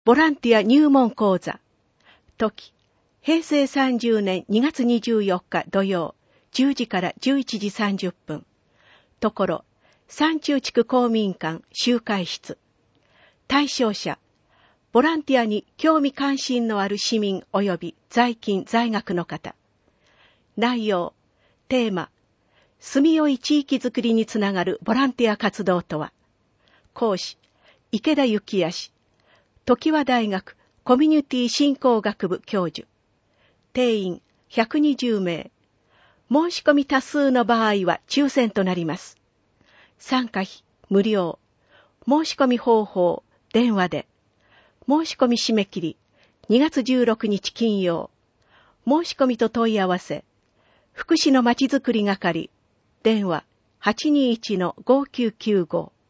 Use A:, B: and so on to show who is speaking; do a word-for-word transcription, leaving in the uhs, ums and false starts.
A: ボランティア入門講座。時、平成さんじゅうねんにがつにじゅうよっか土曜、じゅうじからじゅういちじさんじゅっぷん。ところ、山中地区公民館集会室。対象者、ボランティアに興味関心のある市民及び在勤在学の方。内容、テーマ、住みよい地域づくりにつながるボランティア活動とは。講師、池田幸也氏。常盤大学コミュニティ振興学部教授。定員ひゃくにじゅうめい。申し込み多数の場合は抽選となります。参加費無料。申し込み方法、電話で。申し込み締め切り、にがつじゅうろくにち金曜。申し込みと問い合わせ、福祉のまちづくり係、電話 はちにーいちのごきゅうきゅうご。